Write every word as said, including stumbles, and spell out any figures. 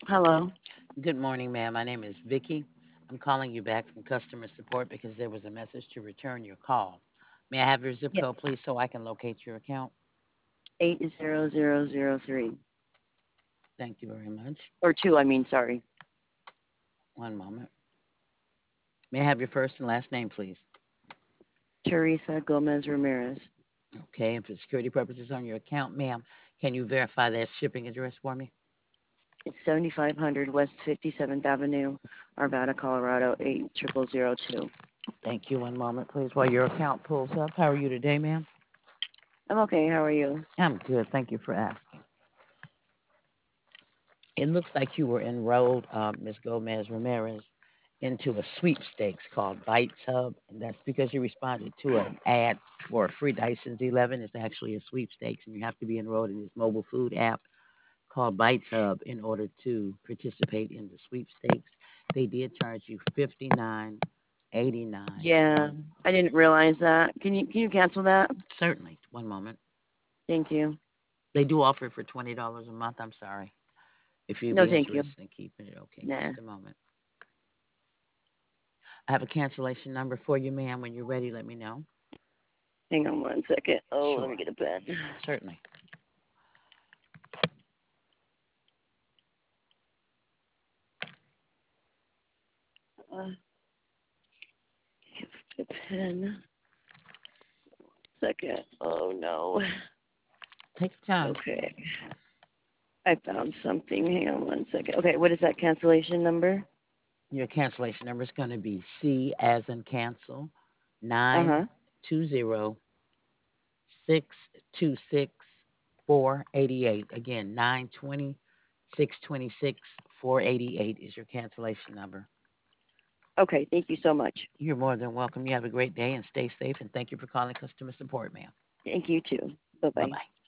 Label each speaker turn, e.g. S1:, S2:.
S1: Hello.
S2: Good morning, ma'am. My name is Vicky. I'm calling you back from customer support because there was a message to return your call. May I have your zip
S1: Yeah,
S2: code, please, so I can locate your account?
S1: eight zero zero zero three
S2: Thank you very much.
S1: or two. I mean, sorry.
S2: One moment. May I have your first and last name, please?
S1: Teresa Gomez Ramirez.
S2: Okay, and for security purposes on your account, ma'am, can you verify that shipping address for me?
S1: It's seventy-five hundred West fifty-seventh Avenue, Arvada, Colorado eight triple zero two.
S2: Thank you. One moment, please, while your account pulls up. How are you today, ma'am?
S1: I'm okay. How are you?
S2: I'm good. Thank you for asking. It looks like you were enrolled, uh, Miz Gomez Ramirez, into a sweepstakes called Bites Hub, and that's because you responded to an ad for a free Dyson's eleven. It's actually a sweepstakes, and you have to be enrolled in this mobile food app called Bites Hub in order to participate in the sweepstakes. They did charge you fifty-nine eighty-nine
S1: Yeah,
S2: on.
S1: I didn't realize that. Can you can you cancel that?
S2: Certainly, one moment.
S1: Thank you.
S2: They do offer it for twenty dollars a month. I'm sorry. If you'd
S1: No,
S2: be
S1: thank you.
S2: interested in keeping it, okay,
S1: Nah.
S2: just a moment. I have a cancellation number for you, ma'am. When you're ready, let me know.
S1: Hang on one second. Oh, let me
S2: Sure,
S1: get a pen.
S2: certainly.
S1: Uh, get a pen. Second. Oh no.
S2: Take your time.
S1: Okay. I found something. Hang on one second. Okay, what is that cancellation number?
S2: Your cancellation number is going to be C as in cancel,
S1: Uh huh.
S2: nine two zero six two six four eighty eight. Again, nine twenty six twenty six four eighty eight is your cancellation number.
S1: Okay, thank you so much.
S2: You're more than welcome. You have a great day and stay safe. And thank you for calling customer support, ma'am.
S1: Thank you too. Bye
S2: Bye
S1: bye.
S2: bye.